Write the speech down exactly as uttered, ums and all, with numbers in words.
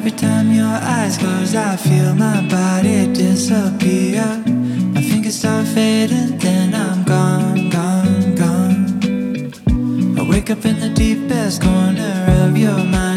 Every time your eyes close, I feel my body disappear. My fingers start fading, then I'm gone, gone, gone. I wake up in the deepest corner of your mind.